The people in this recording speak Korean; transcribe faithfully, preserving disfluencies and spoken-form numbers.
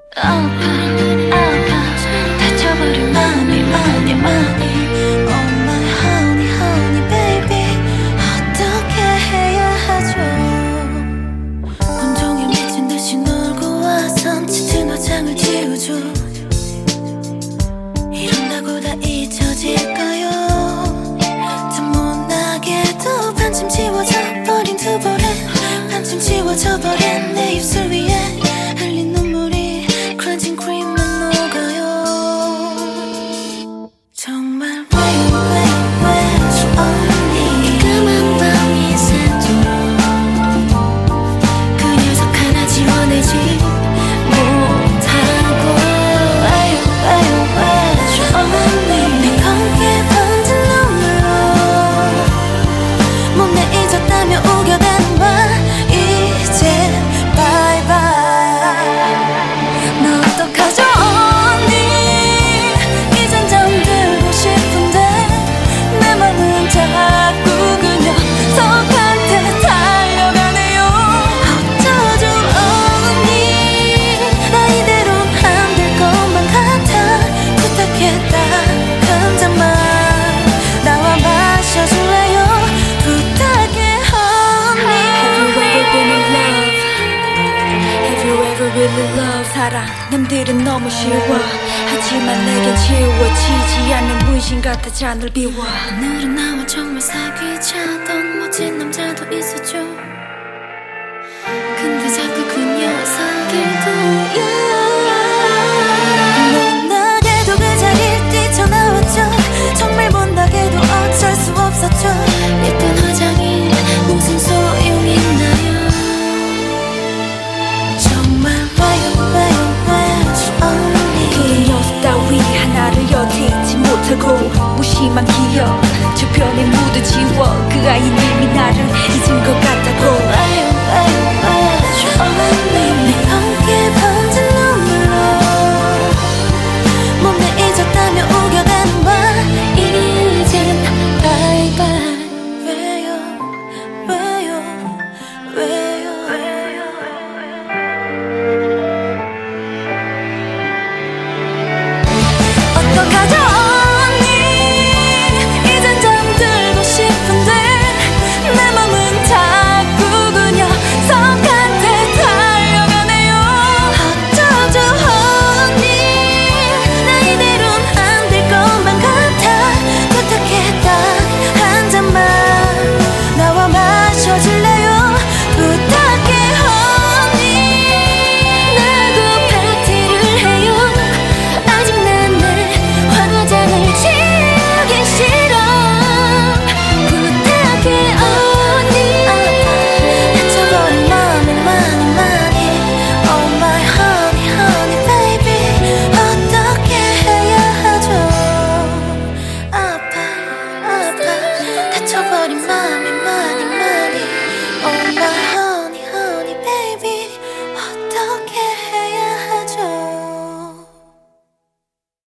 아파 아파 다쳐버린 맘이 많이 많이 Oh my honey honey baby 어떻게 해야 하죠. 온종일 미친 듯이 놀고 와선 짙은 화장을 지우죠. 이런다고 다 잊혀질까요. 참 못나게도 반쯤 지워져 버린 두 볼에 반쯤 지워져 버린 내 입술 위에 흘린 눈물이 클렌징 크림만 녹아요. 정말 왜 왜 왜 좋니 그만 밤이 새도록 그 녀석 하나 지워내지 못하고 왜요 왜요 왜 좋니 내 검게 번진 눈물로 못내 잊었다며 우겨대는 말 이제 바이바이. 너 어떡하죠 언니 이젠 잠들고 싶은데 내 맘은 자꾸 그 녀석한테 달려가네요. 어쩌죠 언니 나 이대로는 안 될 것만 같아. 부탁해 딱 한 잔만 나와 마셔줄래요. 부탁해 honey. Have you ever been in love? Have you ever really loved? 사랑 남들은 너무 쉬워 하지만 내겐 지워지지 않는 문신 같아 잔을 비워. 오늘은 나와 정말 사귀자던 멋진 남자도 있었죠. 근데 자꾸 그 녀석을 보여 못나게도 그 자리를 뛰쳐나왔죠. 정말 못나게도 어쩔 수 없었죠. 예쁜 화장이 무슨 소용있나요. 정말 왜요 왜요 왜 좋니 그 녀석 따위 하나를 여태잊지 못하고 무심한 기억 저편에 묻어 지워. 그 아이는 이미 나를